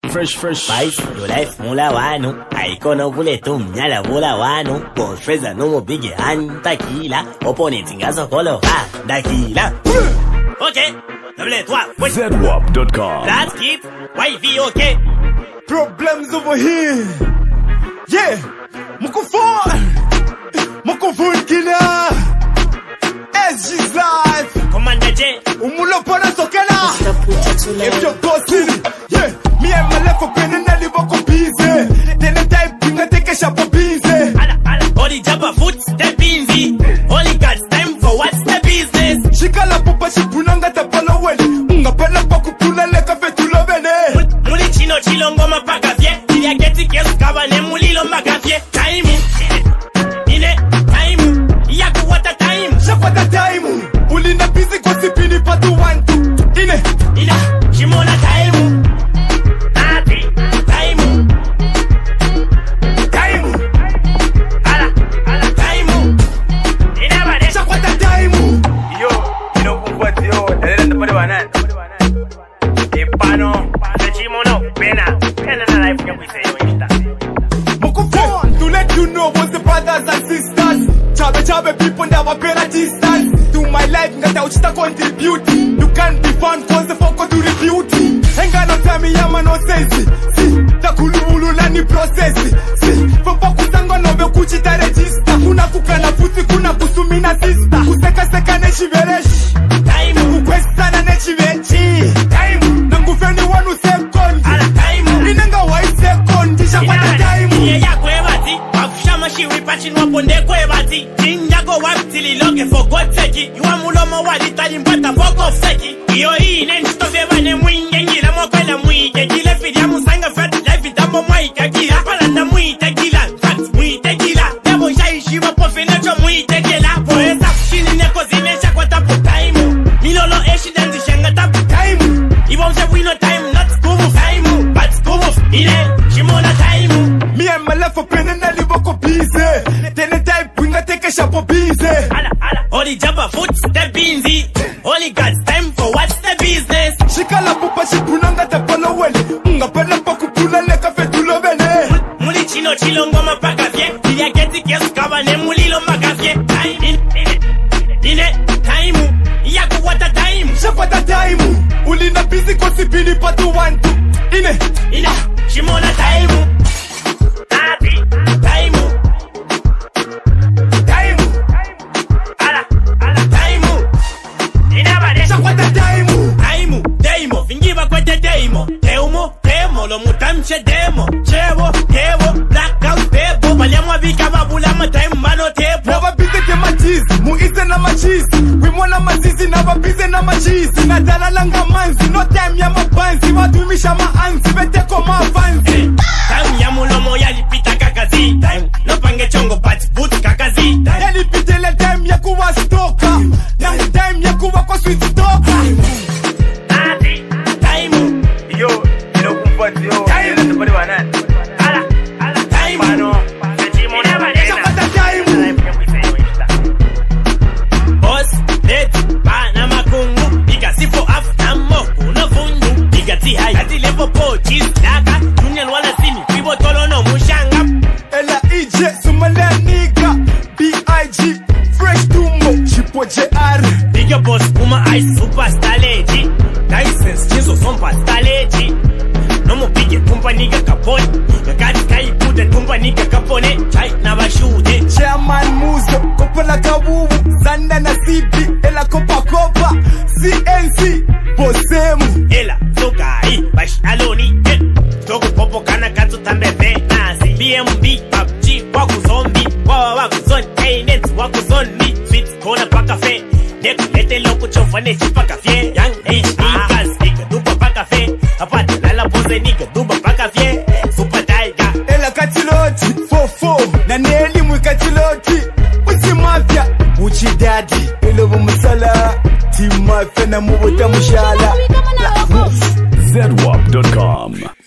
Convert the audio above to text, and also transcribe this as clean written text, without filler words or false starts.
Fresh Spice, your life mula wanu. Aikono kule tu mnyala mula wanu. Bonfreza numo bigi antakila. Opponent ngazo kolo ha dakila. Okay, double toi. ZWAP.com. That's it. YV okay. Problems over here. Yeah, Mukufun killer. SG's life. Commander J. Umulo pana sokela. If you're bossing, yeah. Me and my left for penny and live up busy. Then the time bring a take a shop of busy. Holy jabba foot step easy. Holy God's time for what's the business? She call up papa she punanga tapalo well. Unga pala paku pula leka fetulo bene. Muli chino ngoma paka fye. Iya geti kesu kabane mulilo maka fye. Time ine time. Iya kuwata time. Shakwata time. Ulina busy gossipini patu one two. Ina shimona time. To let you know what's the brothers and sisters. Chabe people never better distance. To my life, ngata uchita contribute. You can't be found cause the fuck to refute. Ain't got no time, yama no sense. See, takulu nani process. See, for kusanga no be kuchita register. Kuna kukana futi, kuna kusumina sister. Kuseka nechi veresh. Time. Kukwesta na nechi vechi. Time. Nangufeni wanu second. Time. Inanga wa second. Tisha kwa time. Yeah, kwebati. Wakushama shiwi pachi nwaponde kwebati. Ninjago waptili loge for God's sake. Yuwa mulomo walitali mbata fuck off seki. Iyo hii nenchito febane mwinge ngila mwakwela mwike. Gile fidi ya musanga fat life itambo mwaika gila. Palanda mwite gila. Fat mwite gila. Debo shaishi wapofe necho mwite gila. Poesa kushini neko zinesha kwa tapu time. Milolo eshi denzi shenga tapu time. Iwa mse wino time not skumu time. But skumu ine shimona time. Me and my left for pen and I live up busy. Then the time bring a take a shop of busy. Holy jabba foot step easy. Holy God's time for what's the business? She call up papa she punanga tapalo well. Unga pala paku pula leka fetulo bene. Muli chino ngoma paka fye. Iya geti kesu kabane mulilo maka fye. Time ine time. Iya kuwata time. Shakwata time. Ulina busy gossipini patu one two. Ina shimona time. Lo mutamche demo, chevo, blackout demo. Baliamwa vika babula ma time mano tepo. Never busy ke machizi, muise na machizi. We mwana mazizi, never busy na machizi. Natala langa manzi, no time ya mabanzi. Watumisha maanzi, bete koma fancy. Time ya mulomo yalipita kakazi. Time, no pange chongo but boot kakazi. Yalipita le time ya kuwa stoka. Na time ya kuwa kwa sweet stoka. Big your boss, Puma Ice, superstar lady. License, Jizo, Sompa, star lady. No more big tumpa nigga capone. The guy sky put the tumpa nigga capone. Chai never shoot it. Chairman Muzo, Kopola Kawu, Zanda na CB, Ela Copa CNC, Bosemu. Ela, Zogai, Bash Aloni, Togo Popo Kana Katu Tambe Nazi, BMB, PUBG, Waku Zombie, Waku Zon, K-Net, Waku Zombie, Sweet Corner Pakafe, Lete Loco Chofane, Chipakafe, Young HD, Gas, Nigga, Dupa Pakafe, Apart, Lala Pose, Nigga, Dupa Pakafe, Super Tiger, Ela Katiloti, Fofo, Naneli Mukatiloti, Uchi Mafia, Uchi Daddy, Elovo Musala, Team Mafia, Namuta Mushala, ZWAP.com.